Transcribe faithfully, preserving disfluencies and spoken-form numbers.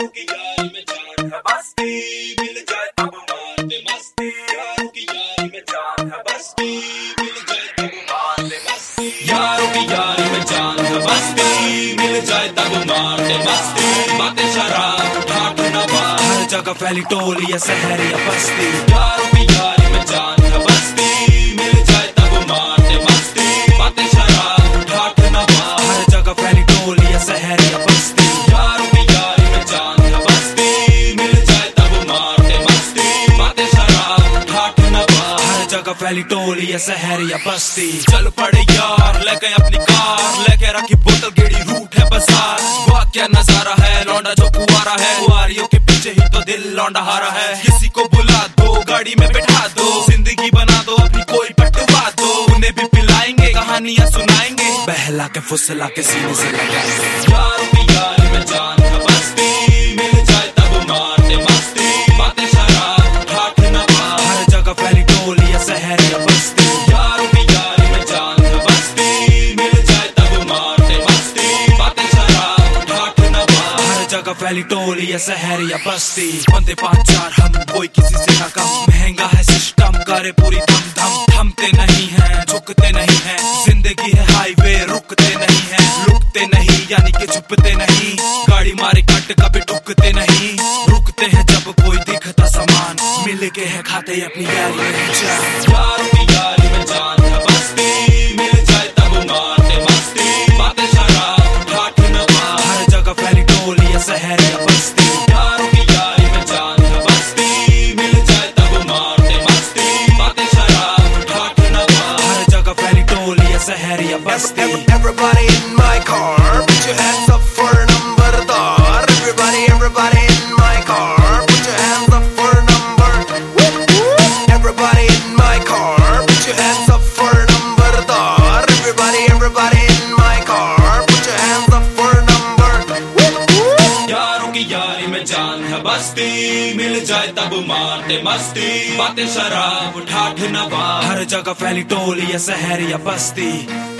यारों की यारी में जान है बस्ती, मिल जाए तब मारते मस्ती। यारों की यारी में जान है बस्ती, मिल जाए तब मारते मस्ती। यारों की यारी में जान है बस्ती, मिल जाए तब मारते मस्ती। बातें शराब ठाठ नवा, हर जगह फैली टोली है शहर या बस्ती। यारों की यारी में जान है बस्ती, मिल जाए तब मारते मस्ती। बातें शराब ठाठ नवा, हर जगह फैली टोली है शहर या बस्ती। यारों की यारी में जान है बस्ती, मिल जाए तब मारते मस्ती। बातें शराब ठाठ नवा, हर जगह फैली टोली है शहर या बस्ती। चल पड़े यार लेके अपनी कार, लेके रखी बोतल गेड़ी रूट है बाजार। वाह क्या नजारा है, लौंडा जो कुआरा है, कुआरियों के पीछे ही तो दिल लौंडा हारा है। किसी को बुला दो, गाड़ी में बैठा दो, जिंदगी बना दो अपनी कोई पटवा दो। उन्हें भी पिलाएंगे, कहानियां सुनाएंगे, बहला के फुसला के सीने से लगाएंगे। यारों की यारी में जान है बस्ती, मिल जाए तब मारते मस्ती। बातें शराब ठाठ नवा, हर जगह फैली टोली है शहर या बस्ती। यारों की यारी में जान है बस्ती, मिल जाए तब मारते मस्ती। बातें शराब ठाठ नवा, हर जगह फैली टोली है शहर या बस्ती। बंदे पांच चार हम, कोई किसी से ना कम, महंगा है सिस्टम, करे पूरी धम धम। थमते नहीं है, झुकते नहीं है, जिंदगी है हाईवे, रुकते नहीं है। रुकते नहीं यानी कि छुपते नहीं, गाड़ी मारे कट कभी टुकते नहीं। रुकते हैं जब कोई दिखता सामान, मिल के है खाते अपनी यारी में जान। यारों की यारी में जान है बस्ती, मिल जाए तब मारते मस्ती। बातें शराब ठाठ नवा, हर जगह फैली टोली है शहर या बस्ती। यारों की यारी में जान है बस्ती, मिल जाए तब मारते मस्ती। बातें शराब ठाठ नवा, हर जगह फैली टोली है शहर या बस्ती। Everybody in my car, put your hands up for Nambardar. Everybody, everybody in my car, put your hands up for number। Everybody in my car, put your hands up for Nambardar. Everybody, everybody in my car, put your hands up for number। यारों की यारी में जान है बस्ती, मिल जाए तब मारते मस्ती। बातें शराब ठाठ नवा, हर जगह फैली टोली है शहर या बस्ती।